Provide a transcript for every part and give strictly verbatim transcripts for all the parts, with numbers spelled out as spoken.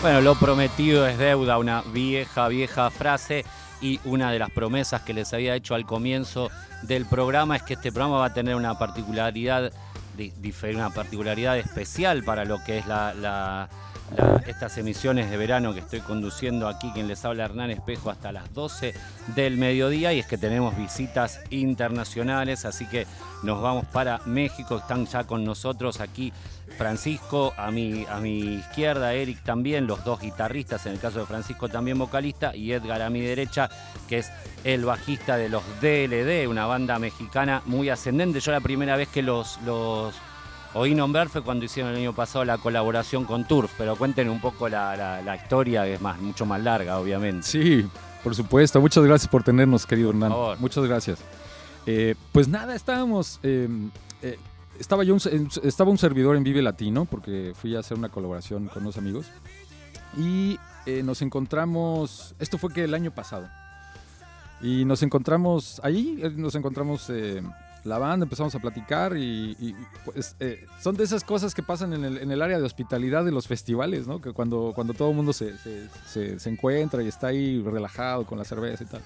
Bueno, lo prometido es deuda, una vieja, vieja frase, y una de las promesas que les había hecho al comienzo del programa es que este programa va a tener una particularidad, una particularidad especial para lo que es la, la, la, estas emisiones de verano que estoy conduciendo aquí, quien les habla, Hernán Espejo, hasta las doce del mediodía, y es que tenemos visitas internacionales, así que nos vamos para México. Están ya con nosotros aquí Francisco, a mi, a mi izquierda, Eric también, los dos guitarristas, en el caso de Francisco también vocalista, y Edgar a mi derecha, que es el bajista de los D L D, una banda mexicana muy ascendente. Yo la primera vez que los, los oí nombrar fue cuando hicieron el año pasado la colaboración con Turf, pero cuenten un poco la, la, la historia, que es más, mucho más larga, obviamente. Sí, por supuesto. Muchas gracias por tenernos, querido Hernán. Por favor. Muchas gracias. Eh, pues nada, estábamos... Eh, eh, Estaba yo un, estaba un servidor en Vive Latino porque fui a hacer una colaboración con unos amigos y eh, nos encontramos, esto fue que el año pasado, y nos encontramos ahí, nos encontramos eh, la banda, empezamos a platicar y, y pues eh, son de esas cosas que pasan en el, en el área de hospitalidad de los festivales, ¿no? Que cuando, cuando todo el mundo se, se, se, se encuentra y está ahí relajado con la cerveza y tal.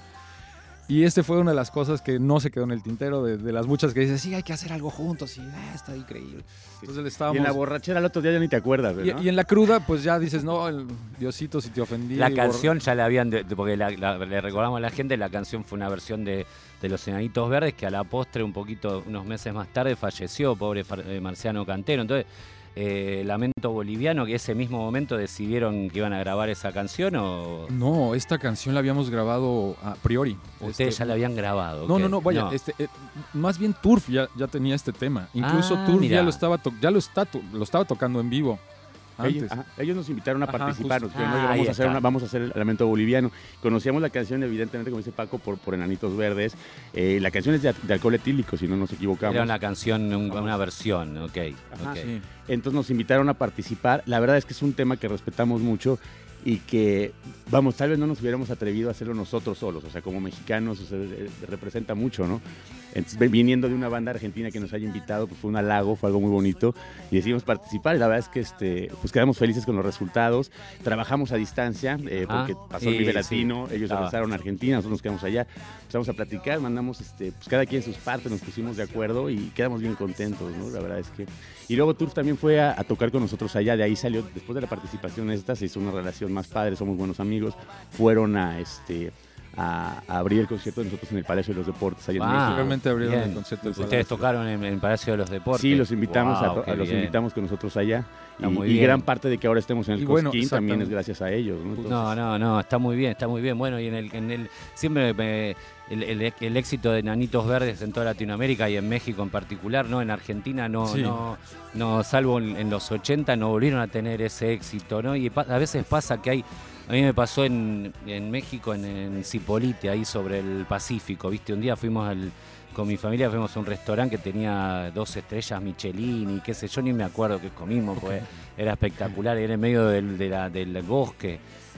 Y este fue una de las cosas que no se quedó en el tintero, de, de las muchas que dices, sí, hay que hacer algo juntos, y ah, está increíble. Entonces estábamos... Y en la borrachera el otro día ya ni te acuerdas, ¿no? Y, y en la cruda, pues ya dices, no, el Diosito, si te ofendí. La canción borra... ya la habían, de, porque la, la, le recordamos a la gente, la canción fue una versión de, de Los Enanitos Verdes, que a la postre, un poquito, unos meses más tarde, falleció, pobre eh, Marciano Cantero. Entonces... Eh, Lamento Boliviano, que ese mismo momento decidieron que iban a grabar esa canción, ¿o? No, esta canción la habíamos grabado a priori. Ustedes este, ya la habían grabado. No, okay. no, no, vaya, no. Este, eh, más bien Turf ya, ya tenía este tema. Incluso ah, Turf mira. ya, lo estaba, to- ya lo, está to- lo estaba tocando en vivo. Ellos, ajá, ellos nos invitaron a Ajá, participar, justo. que Ah, no, vamos, a hacer está. una, vamos a hacer el Lamento Boliviano. Conocíamos la canción, evidentemente, como dice Paco, por, por Enanitos Verdes. Eh, la canción es de, de Alcohol Etílico, si no nos equivocamos. Era una canción, un, una versión, ok. Ajá, okay. Sí. Entonces nos invitaron a participar. La verdad es que es un tema que respetamos mucho y que, vamos, tal vez no nos hubiéramos atrevido a hacerlo nosotros solos. O sea, como mexicanos, o sea, representa mucho, ¿no? Entonces, viniendo de una banda argentina que nos haya invitado, pues fue un halago, fue algo muy bonito y decidimos participar. Y la verdad es que este, pues quedamos felices con los resultados. Trabajamos a distancia, eh, porque ah, pasó sí, el Vive Latino, sí. ellos regresaron a Argentina, nosotros nos quedamos allá. Empezamos a platicar, mandamos este, pues cada quien sus partes, nos pusimos de acuerdo y quedamos bien contentos, ¿no? La verdad es que... Y luego Turf también fue a, a tocar con nosotros allá, de ahí salió, después de la participación esta, se hizo una relación más padre, somos buenos amigos, fueron a este... A, a abrir el concierto de nosotros en el Palacio de los Deportes allá wow, en México. Realmente abrieron el concierto del Ustedes Palacio. tocaron en, en el Palacio de los Deportes. Sí, los invitamos, wow, a, a los bien. invitamos con nosotros allá. No, y, muy y bien. gran parte de que ahora estemos en el Y bueno, Cosquín también es gracias a ellos, ¿no? Entonces, no, no, no, está muy bien, está muy bien. Bueno, y en el, en el siempre me, el, el, el éxito de Enanitos Verdes en toda Latinoamérica y en México en particular, ¿no? En Argentina no, sí. no, no, salvo en, en los ochenta no volvieron a tener ese éxito, ¿no? Y pa- a veces pasa que hay, a mí me pasó en, en México, en, en Zipolite, ahí sobre el Pacífico, ¿viste? Un día fuimos al, con mi familia, fuimos a un restaurante que tenía dos estrellas Michelin y qué sé yo, ni me acuerdo qué comimos, okay. Pues era espectacular, era en medio del, de la, del bosque.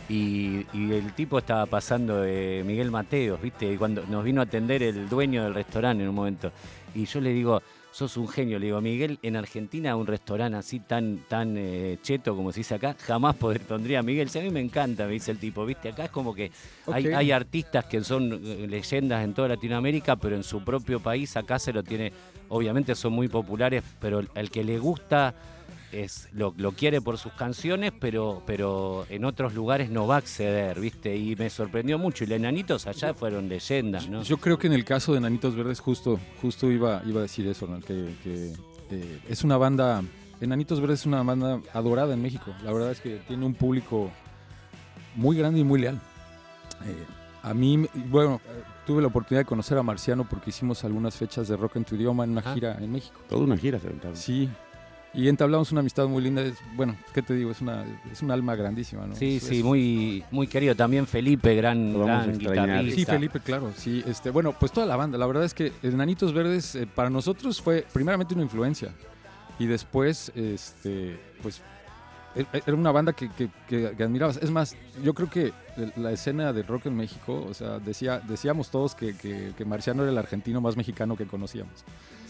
Y, y el tipo estaba pasando de Miguel Mateos, ¿viste? Y cuando nos vino a atender el dueño del restaurante en un momento. Y yo le digo, sos un genio. Le digo, Miguel, en Argentina un restaurante así tan, tan eh, cheto como se dice acá, jamás poder, pondría Miguel. Si a mí me encanta, me dice el tipo, ¿viste? Acá es como que okay. hay, hay artistas que son eh, leyendas en toda Latinoamérica, pero en su propio país acá se lo tiene, obviamente son muy populares, pero el, el que le gusta... Es, lo, lo quiere por sus canciones, pero, pero en otros lugares no va a acceder, ¿viste? Y me sorprendió mucho. Y los Enanitos allá fueron leyendas, ¿no? Yo creo que en el caso de Enanitos Verdes justo, justo iba, iba a decir eso, ¿no? Que, que eh, es una banda... Enanitos Verdes es una banda adorada en México. La verdad es que tiene un público muy grande y muy leal. Eh, a mí, bueno, tuve la oportunidad de conocer a Marciano porque hicimos algunas fechas de Rock en tu Idioma en una ah. gira en México. Toda una gira se aventaron. Sí. Y entablamos una amistad muy linda. Es, bueno, ¿qué te digo? Es una es un alma grandísima, ¿no? Sí, es, sí, es... muy muy querido. También Felipe, gran, gran guitarrista. Sí, Felipe, claro. Sí, este, bueno, pues toda la banda. La verdad es que Enanitos Verdes eh, para nosotros fue primeramente una influencia. Y después, este, pues, era una banda que, que, que, que admirabas. Es más, yo creo que la escena de rock en México, o sea, decía, decíamos todos que, que, que Marciano era el argentino más mexicano que conocíamos.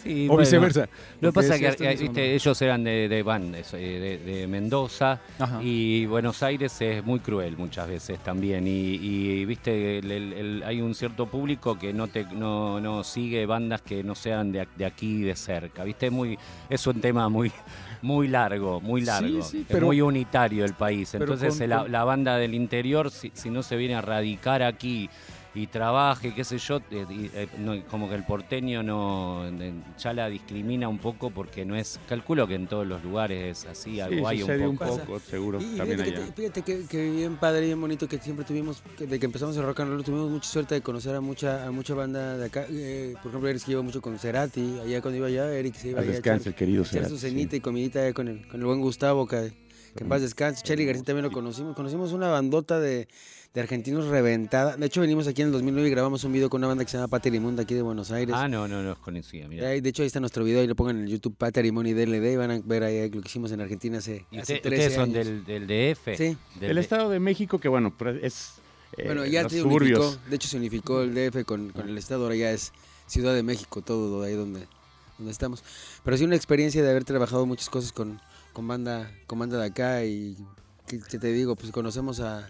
Sí, o bueno, viceversa. Lo que pasa es que viste, ellos eran de, de, van, de, de, de Mendoza. Ajá. Y Buenos Aires es muy cruel muchas veces también. Y, y viste, el, el, el, hay un cierto público que no te no, no sigue bandas que no sean de, de aquí de cerca. Viste, es, muy, es un tema muy, muy largo, muy largo. Sí, sí, pero, es muy unitario el país. Entonces con, la, con... la banda del interior, si, si no se viene a radicar aquí y trabaje, qué sé yo, eh, eh, no, como que el porteño no eh, ya la discrimina un poco porque no es, calculo que en todos los lugares es así, algo sí, hay un poco. un poco, seguro, y, también fíjate, allá. Que, fíjate que, que bien padre, bien bonito, que siempre tuvimos, que de que empezamos el rock and roll, tuvimos mucha suerte de conocer a mucha a mucha banda de acá. Eh, por ejemplo, Eric se lleva mucho con Cerati, allá cuando iba allá, Eric se iba allá a descanse, el querido Cerati. Su cenita sí. Y comidita con el, con el buen Gustavo, que, que en paz descanse. Charly García también lo conocimos, conocimos una bandota de... de argentinos reventada. De hecho, venimos aquí en el dos mil nueve y grabamos un video con una banda que se llama Paterimón de aquí de Buenos Aires. Ah, no, no, no, conocía, mira. De hecho, ahí está nuestro video, ahí lo pongan en el YouTube, Paterimón y D L D, y van a ver ahí lo que hicimos en Argentina hace, ¿Y hace usted, trece ustedes son años. del, del D F? Sí. Del el Estado de México, que bueno, es eh, Bueno, ya se unificó, de hecho se unificó el D F con, con el Estado, ahora ya es Ciudad de México, todo ahí donde, donde estamos. Pero sí una experiencia de haber trabajado muchas cosas con, con, banda, con banda de acá y, ¿qué, qué te digo? Pues conocemos a...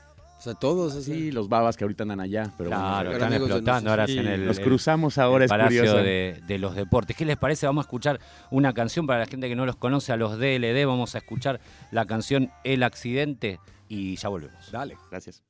O sea, todos así. Sí, los babas que ahorita andan allá. Pero claro, bueno, están explotando ahora sí, en el... Los cruzamos ahora, el es Palacio curioso. De, de los Deportes. ¿Qué les parece? Vamos a escuchar una canción para la gente que no los conoce, a los D L D. Vamos a escuchar la canción El Accidente y ya volvemos. Dale, gracias.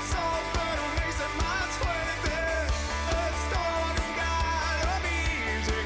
Esto nunca lo vi.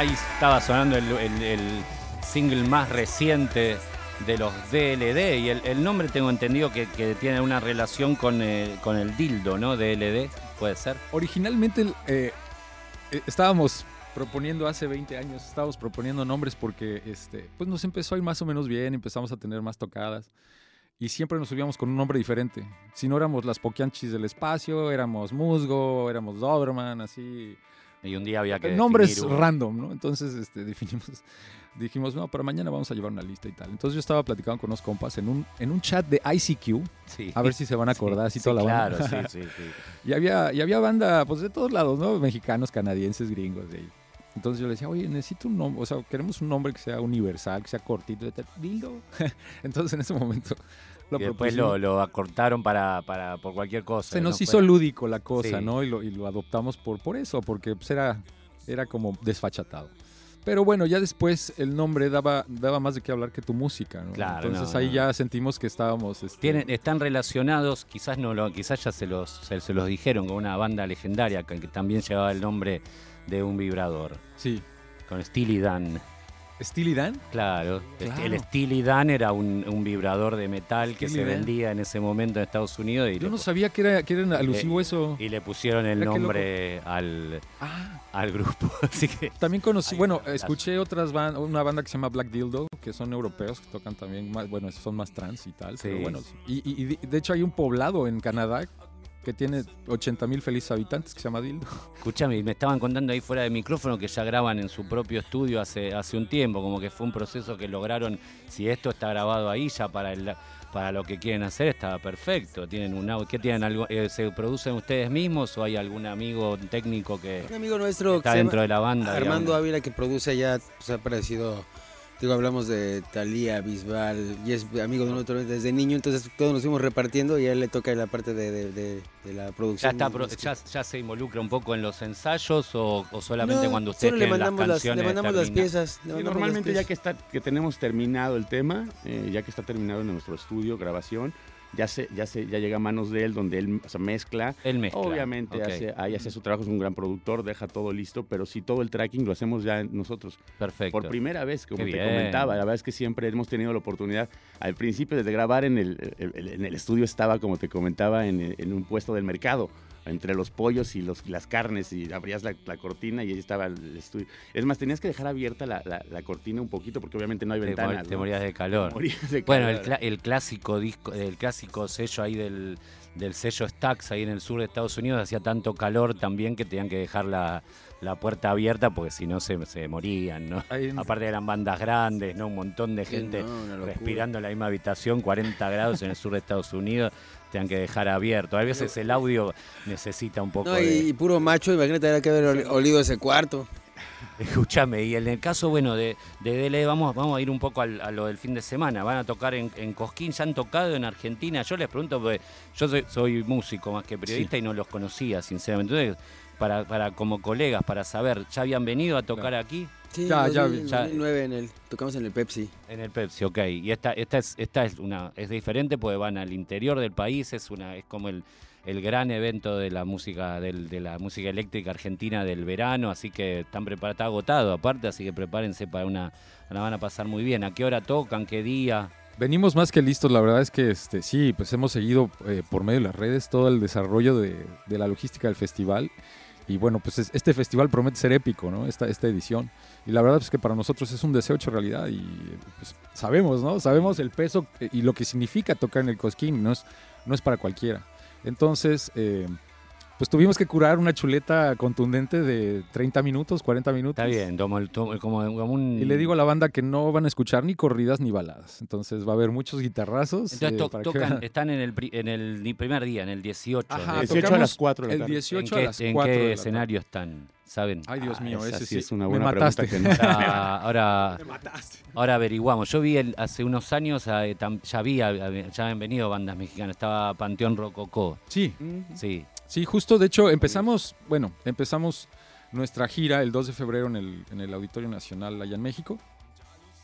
ahí estaba sonando el, el, el single más reciente de los D L D, y el, el nombre tengo entendido que, que tiene una relación con, eh, con el dildo, ¿no? D L D, ¿puede ser? Originalmente eh, estábamos proponiendo hace veinte años, estábamos proponiendo nombres porque este, pues nos empezó a ir más o menos bien, empezamos a tener más tocadas y siempre nos subíamos con un nombre diferente. Si no éramos las Poquianchis del espacio, éramos Musgo, éramos Doberman, así. Y un día había que nombres definir random, ¿no? Entonces este, definimos, dijimos, no, para mañana vamos a llevar una lista y tal. Entonces yo estaba platicando con unos compas en un, en un chat de I C Q, sí. a ver si se van a acordar, así sí, toda sí, la claro, banda. sí, sí, sí. Y había, y había banda pues de todos lados, ¿no? Mexicanos, canadienses, gringos. De ahí. Entonces yo le decía, oye, necesito un nombre, o sea, queremos un nombre que sea universal, que sea cortito, dildo. Entonces en ese momento lo y después lo, lo acortaron para, para, por cualquier cosa. Se nos ¿no? hizo Fue... lúdico la cosa, sí. ¿no? Y lo, y lo adoptamos por, por eso, porque pues era, era como desfachatado. Pero bueno, ya después el nombre daba, daba más de qué hablar que tu música, ¿no? Claro, entonces no, ahí no. ya sentimos que estábamos... Este... Tienen, están relacionados, quizás no lo, quizás ya se los, se, se los dijeron, con una banda legendaria que, que también llevaba el nombre de un vibrador. Sí. Con Steely Dan. ¿Steely Dan? Claro. Claro. El Steely Dan era un, un vibrador de metal que Steely se Dan. vendía en ese momento en Estados Unidos. Y Yo le, no sabía que era, que era alusivo le, eso. Y le pusieron el Mira, nombre al, ah. al grupo. Así que también conocí, Ay, bueno, no, escuché otras bandas, una banda que se llama Black Dildo, que son europeos, que tocan también, más, bueno, son más trans y tal. Sí. Pero bueno, y, y, y de hecho hay un poblado en Canadá que tiene ochenta mil felices habitantes que se llama Dildo. escúchame, me estaban contando ahí fuera de micrófono que ya graban en su propio estudio hace, hace un tiempo, como que fue un proceso que lograron, si esto está grabado ahí ya para el, para lo que quieren hacer está perfecto. Tienen un audio, ¿qué tienen? Algo, eh, ¿se producen ustedes mismos o hay algún amigo técnico que un amigo nuestro está que dentro de la banda? Armando digamos? Ávila, que produce allá, pues ha parecido, digo, hablamos de Thalía, Bisbal, y es amigo de nosotros desde niño, entonces todos nos fuimos repartiendo y a él le toca la parte de, de, de, de la ¿Ya, producción. está, pro- ya, ya se involucra un poco en los ensayos o, o solamente No, cuando ustedes solo le tienen las mandamos las, canciones le mandamos las terminadas? piezas. le Sí, mandamos normalmente las ya piezas. que está que tenemos terminado el tema, eh, ya que está terminado en nuestro estudio, grabación, ya se, ya se, ya llega a manos de él, donde él, o sea, mezcla. Él mezcla. Obviamente Ok. hace, ahí hace su trabajo, es un gran productor, deja todo listo, pero sí todo el tracking lo hacemos ya nosotros. Perfecto. Por primera vez, como Qué te bien. comentaba, la verdad es que siempre hemos tenido la oportunidad. Al principio, desde grabar en el, el- el- en el estudio estaba, como te comentaba, en, en un puesto del mercado, entre los pollos y los, las carnes, y abrías la, la cortina y ahí estaba el estudio. Es más, tenías que dejar abierta la, la- la cortina un poquito porque obviamente no hay Te, ventanas. mor- te ¿no? morías de calor. Te morías de Bueno, calor. el, cla- el clásico disco, el clásico sello ahí del, del sello Stax ahí en el sur de Estados Unidos hacía tanto calor también que tenían que dejar la, la puerta abierta porque si no se, se morían, ¿no? Ahí en- Aparte eran bandas grandes, ¿no? Un montón de Sí, gente no, una locura. respirando en la misma habitación, cuarenta grados en el sur de Estados Unidos, tenían que dejar abierto. A veces el audio necesita un poco No, de... y, y puro macho, imagínate, habría que haber oli- olido ese cuarto. Escúchame, y en el caso, bueno, de, de D L, vamos, vamos a ir un poco al- a lo del fin de semana. Van a tocar en, en Cosquín, ya han tocado en Argentina. Yo les pregunto, porque yo soy, soy músico más que periodista y no los conocía, sinceramente. Entonces, para, para como colegas, para saber, ¿ya habían venido a tocar aquí? Sí, Ya, en ya, dos mil- ya. dos mil nueve en el, tocamos en el Pepsi. En el Pepsi, ok. Y esta, esta es, esta es una, es diferente porque van al interior del país, es una, es como el, el gran evento de la música, del, de la música eléctrica argentina del verano, así que están preparados, está agotado aparte, así que prepárense para una, la van a pasar muy bien. ¿A qué hora tocan? ¿Qué día? Venimos más que listos, la verdad es que este, sí, pues hemos seguido eh, por medio de las redes todo el desarrollo de, de la logística del festival. Y bueno, pues es- este festival promete ser épico, ¿no? Esta, esta edición. Y la verdad es que para nosotros es un deseo hecho realidad y pues, sabemos, ¿no? Sabemos el peso y lo que significa tocar en el Cosquín, no es, no es para cualquiera. Entonces, eh, pues tuvimos que curar una chuleta contundente de treinta minutos, cuarenta minutos. Está bien, como, el- como, como un... Y le digo a la banda que no van a escuchar ni corridas ni baladas. Entonces va a haber muchos guitarrazos. Entonces eh, to- para que tocan, vean. están en el, pri- en el di- primer día, en el dieciocho. Ajá, ¿no? dieciocho a tocamos las cuatro de la el tarde. dieciocho ¿En a qué, las en cuatro qué de la escenario están? ¿Saben? tarde. Ay, Dios Ah, mío, esa ese sí sí es una me buena mataste. pregunta que no- Ahora, ahora, ahora averiguamos. Yo vi el- hace unos años, eh, tam- ya había, ya habían venido bandas mexicanas. Estaba Panteón Rococó. Sí, Sí. sí, justo, de hecho, empezamos, bueno, empezamos nuestra gira el dos de febrero en el, en el Auditorio Nacional allá en México.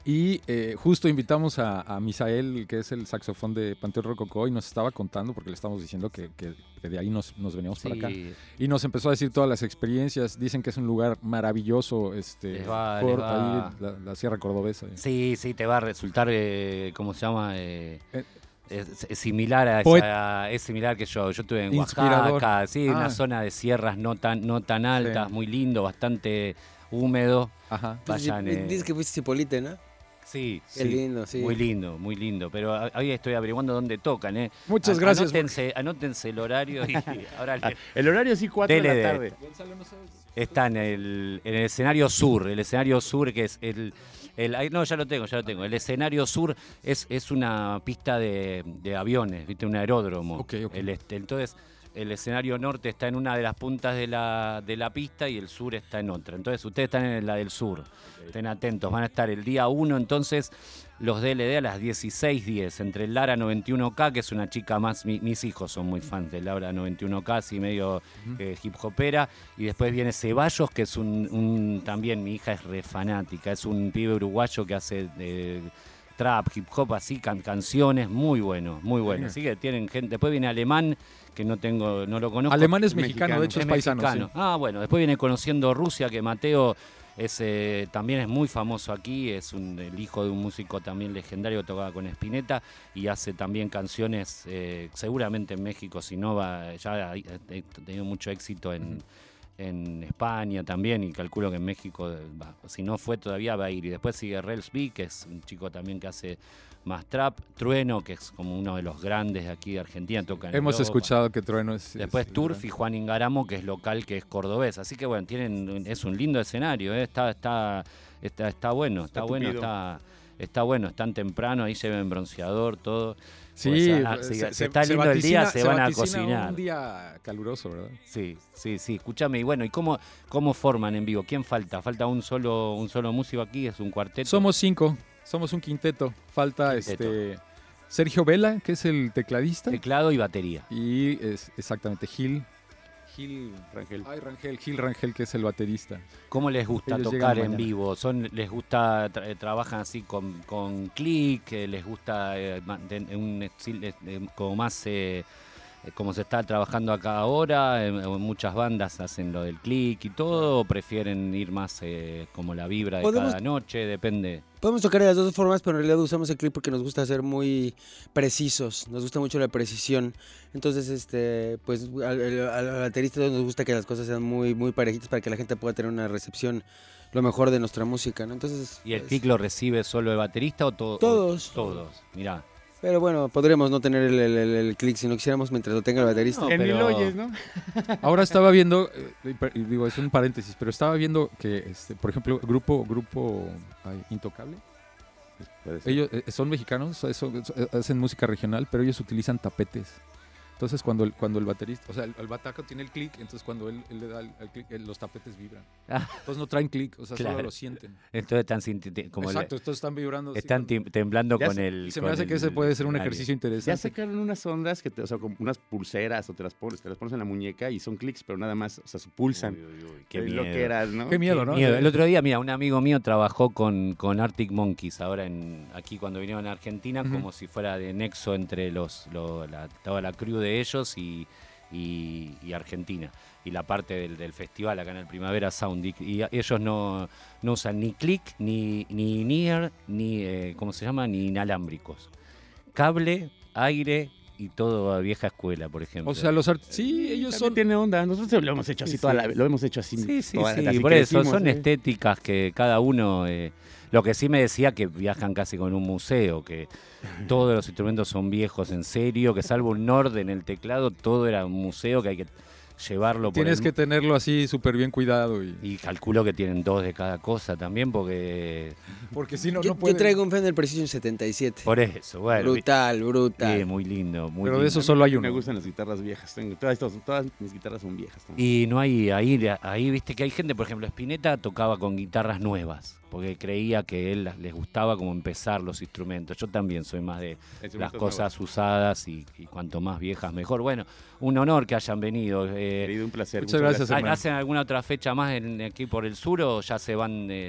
Y eh, justo invitamos a, a Misael, que es el saxofón de Panteón Rococó, y nos estaba contando, porque le estamos diciendo que, que, que de ahí nos, nos veníamos sí. para acá. Y nos empezó a decir todas las experiencias. Dicen que es un lugar maravilloso, este, va, por va. ahí, la, la Sierra Cordobesa. Sí, sí, te va a resultar, eh, ¿cómo se llama? Eh, eh, es, es similar a esa, es similar que yo. Yo estuve en Inspirador. Oaxaca, sí, ah. una zona de sierras no tan, no tan altas, sí. muy lindo, bastante húmedo. Ajá. Vayan, eh... Dices que fuiste Cipolite, ¿no? Sí, Qué sí, lindo, sí. Muy lindo, muy lindo. Pero ahí estoy averiguando dónde tocan, ¿eh? Muchas gracias. Anótense, porque... anótense el horario y ahora le... El horario sí, cuatro de la tarde. Está en el, en el escenario sur, el escenario sur que es el... el no, ya lo tengo, ya lo tengo. El escenario sur es, es una pista de, de aviones, ¿viste? Un aeródromo. Okay, okay. El este, entonces... El escenario norte está en una de las puntas de la, de la pista y el sur está en otra. Entonces ustedes están en la del sur. Okay. Estén atentos. Van a estar el día uno, entonces, los D L D a las dieciséis diez. Entre el Lara noventa y uno K, que es una chica más... Mi, mis hijos son muy fans del Lara noventa y uno K, así medio uh-huh. eh, hip hopera. Y después viene Ceballos, que es un, un... También mi hija es re fanática. Es un pibe uruguayo que hace... Eh, trap, hip hop, así, can, canciones, muy bueno, muy bueno. Así que tienen gente. Después viene Alemán, que no tengo, no lo conozco. Alemán es mexicano, mexicano. de hecho es, es paisano. Sí. Ah, bueno, después viene Conociendo Rusia, que Mateo es, eh, también es muy famoso aquí, es un, el hijo de un músico también legendario que tocaba con Spinetta y hace también canciones, eh, seguramente en México, si no va, ya ha, ha tenido mucho éxito en... en España también, y calculo que en México, va, si no fue todavía, va a ir. Y después sigue Rels B, que es un chico también que hace más trap. Trueno, que es como uno de los grandes de aquí de Argentina, toca en Hemos Europa. escuchado que Trueno es... Después es Turf y Juan Ingaramo, que es local, que es cordobés. Así que bueno, tienen es un lindo escenario, ¿eh? está, está, está, está bueno, está, está bueno, está, está bueno, están temprano, ahí lleven bronceador, todo. Sí, pues, ah, si, se, si está lindo el día, se, se van a cocinar. Un día caluroso, ¿verdad? Sí, sí, sí. Escúchame, y bueno, ¿y cómo, cómo forman en vivo? ¿Quién falta? ¿Falta un solo, un solo músico aquí? ¿Es un cuarteto? Somos cinco, somos un quinteto. Falta quinteto. este Sergio Vela, que es el tecladista. Teclado y batería. Y es exactamente Gil. Gil Rangel. Ay, Rangel, Gil Rangel, que es el baterista. ¿Cómo les gusta Ellos tocar en vivo? ¿Son, ¿Les gusta, tra trabajan así con, con click? ¿Les gusta eh, un estilo eh, como más, eh, como se está trabajando acá ahora? En, en muchas bandas hacen lo del click y todo, ¿o prefieren ir más eh, como la vibra de cada noche? Depende. Podemos tocar de las dos formas, pero en realidad usamos el click porque nos gusta ser muy precisos, nos gusta mucho la precisión. Entonces, este, pues al, al, al baterista nos gusta que las cosas sean muy, muy parejitas para que la gente pueda tener una recepción lo mejor de nuestra música, ¿no? Entonces, ¿y el pues, click lo recibe solo el baterista o todo? Todos. O todos, mirá. Pero bueno, podremos no tener el, el, el, el click si no quisiéramos mientras lo tenga el baterista. No, en pero... mil oyes, ¿no? Ahora estaba viendo, eh, digo, es un paréntesis, pero estaba viendo que, este, por ejemplo, grupo, grupo ay, Intocable. Ellos eh, son mexicanos, son, hacen música regional, pero ellos utilizan tapetes. Entonces cuando el, cuando el baterista, o sea, el, el bataco tiene el click, entonces cuando él, él le da el, el click, el, los tapetes vibran. Ah. Entonces no traen click, o sea, claro. solo lo sienten. Entonces están como Exacto, le, entonces están vibrando. Están cuando, temblando con se, el. Se con me hace el, que ese puede ser un ejercicio interesante. Ya sacaron unas ondas, que te, o sea, como unas pulseras, o te las pones, te las pones en la muñeca y son clics, pero nada más, o sea, pulsan. Uy, uy, uy, qué es miedo. Lo que eras, ¿no? Qué miedo, qué ¿no? Miedo. El otro día, mira, un amigo mío trabajó con, con Arctic Monkeys, ahora en aquí cuando vinieron a Argentina, uh-huh. como si fuera de nexo entre los, lo, la, toda la crew de ellos y. Y, y Argentina, y la parte del, del festival acá en el Primavera Sound, y, y ellos no, no usan ni click, ni, ni near, ni, eh, ¿cómo se llama? Ni inalámbricos. Cable, aire y todo a vieja escuela, por ejemplo. O sea, los artistas, sí, ellos son... Tiene onda, nosotros lo hemos hecho así, sí, toda la, lo hemos hecho así. Sí, sí, toda, sí, así por eso, decimos, son ¿eh? estéticas que cada uno... Eh, lo que sí me decía que viajan casi con un museo, que todos los instrumentos son viejos, en serio, que salvo un Nord en el teclado, todo era un museo que hay que llevarlo por Tienes el... que tenerlo así súper bien cuidado. Y... y calculo que tienen dos de cada cosa también, porque... Porque si no, yo, no puede... Yo traigo un Fender Precision setenta y siete. Por eso, bueno. Brutal, brutal. Sí, muy lindo, muy Pero lindo. de eso solo hay uno. Me gustan las guitarras viejas. Tengo, todas, todas mis guitarras son viejas también. Y no hay, ahí, ahí viste que hay gente, por ejemplo, Spinetta tocaba con guitarras nuevas, porque creía que a él les gustaba como empezar los instrumentos. Yo también soy más de las cosas nuevas. usadas y, y cuanto más viejas mejor. Bueno, un honor que hayan venido. Eh, Querido, un placer. Muchas, Muchas gracias, gracias. ¿Hacen alguna otra fecha más en, aquí por el sur o ya se van? Eh...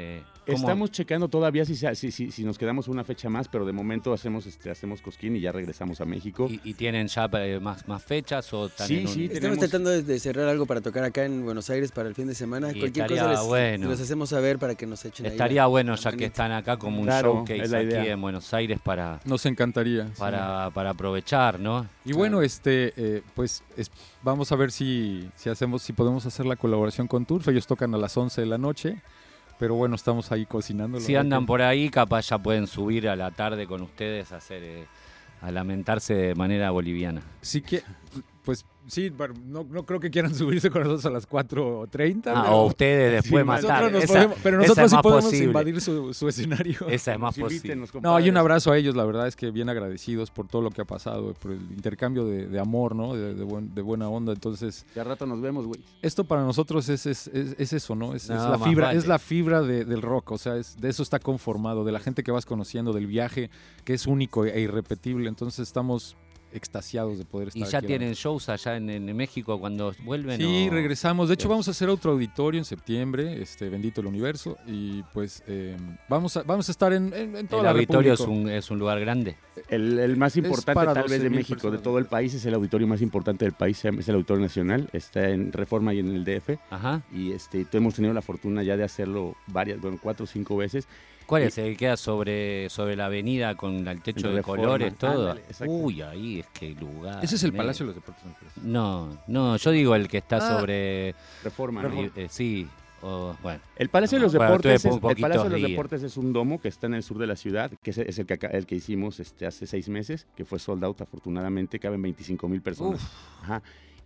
Estamos checando todavía si, si, si, si nos quedamos una fecha más, pero de momento hacemos este hacemos Cosquín y ya regresamos a México. ¿Y, y tienen ya más, más fechas? O sí, un... sí. Estamos tenemos... tratando de, de cerrar algo para tocar acá en Buenos Aires para el fin de semana. Y Cualquier cosa les, bueno. les hacemos saber para que nos echen Estaría ahí bueno, ya que están acá, como un claro, showcase aquí en Buenos Aires para... Nos encantaría. Para, sí. para aprovechar, ¿no? Y bueno, este eh, pues es, vamos a ver si, si hacemos si podemos hacer la colaboración con Turf. Ellos tocan a las once de la noche. Pero bueno, estamos ahí cocinando. Si andan que... por ahí, capaz ya pueden subir a la tarde con ustedes a hacer eh, a lamentarse de manera boliviana. Sí que, pues sí, no, no creo que quieran subirse con nosotros a las cuatro treinta. Ah, o ustedes después sí, más tarde. Esa, podemos, pero nosotros sí podemos posible. invadir su, su escenario. Esa es más posible. No, y un abrazo a ellos, la verdad es que bien agradecidos por todo lo que ha pasado, por el intercambio de, de amor, ¿no? De, de, buen, de buena onda, entonces... Ya rato nos vemos, güey. Esto para nosotros es, es, es, es eso, ¿no? Es, no, es la fibra, vale. es la fibra de, del rock, o sea, es, de eso está conformado, de la gente que vas conociendo, del viaje, que es único e irrepetible, entonces estamos... extasiados de poder estar aquí. ¿Y ya aquí tienen shows allá en, en México cuando vuelven? Sí, o... regresamos. De hecho, vamos a hacer otro auditorio en septiembre, este bendito el universo, y pues eh, vamos, a, vamos a estar en, en, en toda ¿El la auditorio República. es un, es un lugar grande? El, el más importante tal vez de México, personas. de todo el país, es el auditorio más importante del país, es el Auditorio Nacional, está en Reforma y en el D F. Ajá. Y este, hemos tenido la fortuna ya de hacerlo varias, bueno, cuatro o cinco veces. ¿Cuál es? ¿El que queda sobre, sobre la avenida con el techo de Reforma, colores, todo? Ándale, Uy, ahí es que lugar. ¿Ese es el Palacio de los Deportes? No, no, yo digo el que está ah, sobre... Reforma, ¿no? Reforma. Eh, sí, o, bueno. El Palacio no, de los Deportes, bueno, es, el Palacio de los Deportes es un domo que está en el sur de la ciudad, que es, es el, que, el que hicimos este, hace seis meses, que fue sold out afortunadamente, caben veinticinco mil personas. Ajá.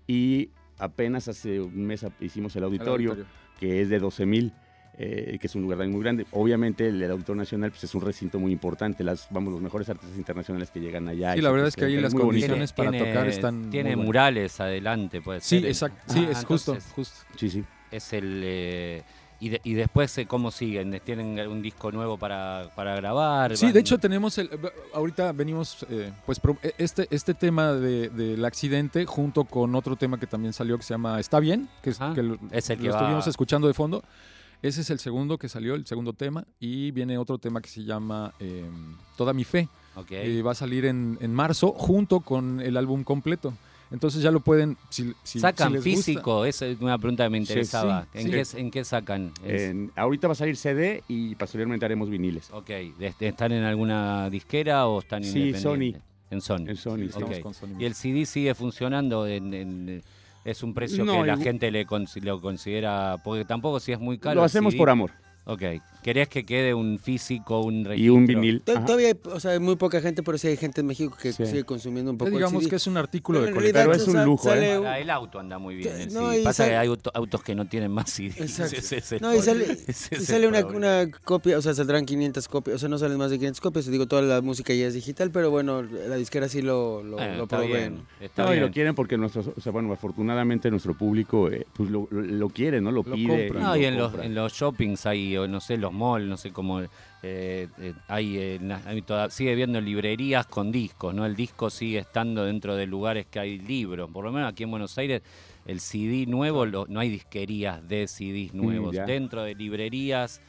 Y apenas hace un mes hicimos el auditorio, el auditorio. que es de doce mil. Eh, que es un lugar muy grande. Obviamente el, el Auditorio Nacional pues, es un recinto muy importante, las, vamos, los mejores artistas internacionales que llegan allá. Sí, la verdad es que ahí las condiciones tiene, para tocar están Tiene murales adelante, puede sí, ser. Exacto, sí, ah, es justo, justo. Sí, sí. Es el... Eh, y, de, y después, ¿cómo siguen? ¿Tienen un disco nuevo para, para grabar? Sí, ¿Van? de hecho tenemos, el, ahorita venimos, eh, pues este, este tema de, del accidente junto con otro tema que también salió que se llama Está Bien, que, es, que lo, es el que lo va... estuvimos escuchando de fondo. Ese es el segundo que salió, el segundo tema, y viene otro tema que se llama eh, Toda mi fe. Okay. Y va a salir en, en marzo junto con el álbum completo. Entonces ya lo pueden... Si, si, ¿Sacan si les físico? gusta. Esa es una pregunta que me interesaba. Sí, sí, ¿En, sí. Qué, ¿En qué sacan? En, ahorita va a salir C D y posteriormente haremos viniles. Ok. ¿Están en alguna disquera o están sí, independientes? Sony. En Sony. En Sony. Okay. Con Sony. ¿Y el C D sigue funcionando en... en ¿Es un precio no, que la el... gente le lo considera? Porque tampoco si es muy caro. Lo hacemos C D, por amor. Ok. ¿Querés que quede un físico, un registro? Y un vinil. Ajá. Todavía hay, o sea, hay muy poca gente, pero sí hay gente en México que sí. sigue consumiendo un poco. Digamos el C D. que es un artículo pero de colección. Pero es un lujo, ¿eh? Un... El auto anda muy bien. El no, C D. Pasa sale... que hay auto, autos que no tienen más C D. Exacto. Ese, ese, no, y sale, y sale una, una problema. copia, o sea, saldrán quinientas copias, o sea, no salen más de quinientas copias. Digo, toda la música ya es digital, pero bueno, la disquera sí lo, lo, bueno, lo está proveen. Bien, está no, bien. y lo quieren porque nuestros, o sea, bueno, afortunadamente nuestro público eh, pues lo, lo, lo quiere, ¿no? Lo, lo pide. Y no, y en los, en los shoppings hay, o no sé, los malls, no sé cómo... Eh, eh, hay, eh, hay toda, sigue viendo librerías con discos, ¿no? El disco sigue estando dentro de lugares que hay libros. Por lo menos aquí en Buenos Aires, el C D nuevo, lo, no hay disquerías de C Ds nuevos. Mm, dentro de librerías...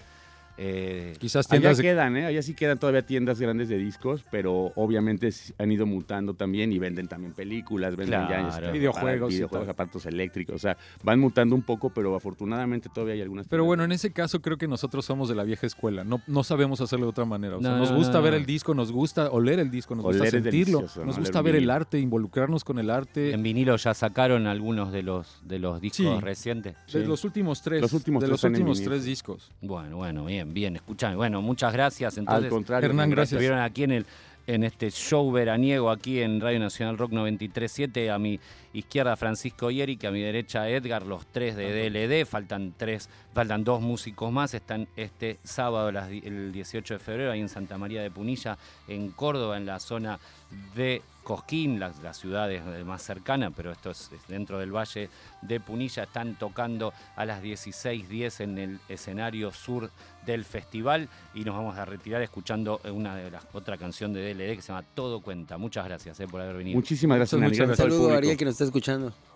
Eh, Quizás tiendas allá quedan, ¿eh? Allá sí quedan todavía tiendas grandes de discos, pero obviamente han ido mutando también y venden también películas, venden claro, ya este, videojuegos, videojuegos, aparatos eléctricos, o sea, van mutando un poco, pero afortunadamente todavía hay algunas. Pero bueno, en ese caso creo que nosotros somos de la vieja escuela, no, no sabemos hacerlo de otra manera, o sea, no, nos no, gusta no, ver no. el disco, nos gusta oler el disco, nos oler gusta sentirlo, nos ¿no? oler gusta ver el arte, involucrarnos con el arte. En vinilo ya sacaron algunos de los de los discos sí, recientes. De sí. los últimos tres, los últimos de tres los últimos tres discos. Bueno, bueno, bien, bien, escuchame. Bueno, Bueno, muchas gracias. Entonces, al contrario, Hernán, gracias. Estuvieron aquí en el en este show veraniego aquí en Radio Nacional Rock noventa y tres punto siete. A mi izquierda Francisco y Eric, a mi derecha Edgar, los tres de D L D. Faltan tres, faltan dos músicos más. Están este sábado, las, el dieciocho de febrero, ahí en Santa María de Punilla, en Córdoba, en la zona de Cosquín, la, la ciudad es más cercana, pero esto es, es dentro del Valle de Punilla. Están tocando a las dieciséis diez en el escenario sur del festival y nos vamos a retirar escuchando una de las otra canción de D L D que se llama Todo Cuenta. Muchas gracias eh, por haber venido. Muchísimas gracias. Muchas gracias. Un saludo a Ariel que nos está escuchando.